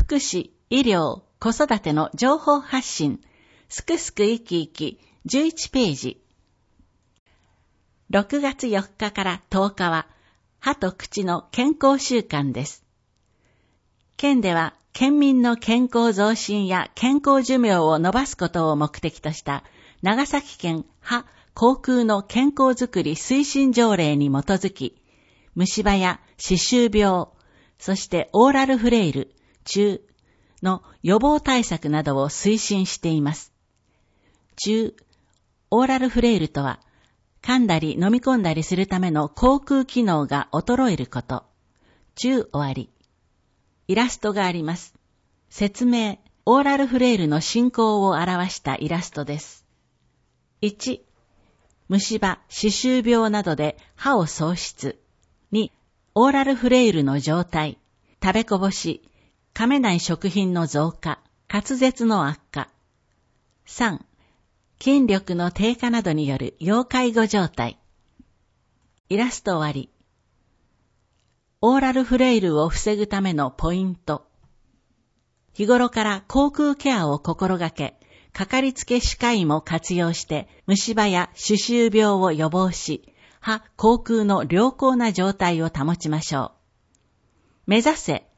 福祉、医療、子育ての情報発信、すくすく生き生き11ページ。6月4日から10日は、歯と口の健康週間です。県では、県民の健康増進や健康寿命を伸ばすことを目的とした、長崎県歯・口腔の健康づくり推進条例に基づき、虫歯や歯周病、そしてオーラルフレイル、中の予防対策などを推進しています。中、オーラルフレイルとは、噛んだり飲み込んだりするための口腔機能が衰えること。中終わり。イラストがあります。説明、オーラルフレイルの進行を表したイラストです。1、虫歯、歯周病などで歯を喪失。2、オーラルフレイルの状態、食べこぼし、噛めない食品の増加、滑舌の悪化。3、筋力の低下などによる要介護状態。イラスト終わり。オーラルフレイルを防ぐためのポイント。日頃から口腔ケアを心がけ、かかりつけ歯科医も活用して虫歯や歯周病を予防し、歯・口腔の良好な状態を保ちましょう。目指せ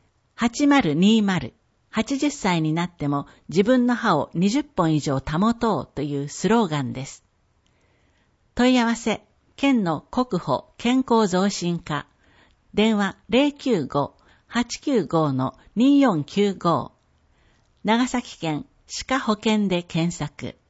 8020。80歳になっても自分の歯を20本以上保とうというスローガンです。問い合わせ、県の国保健康増進課。電話 095-895-2495。長崎県歯科保健で検索。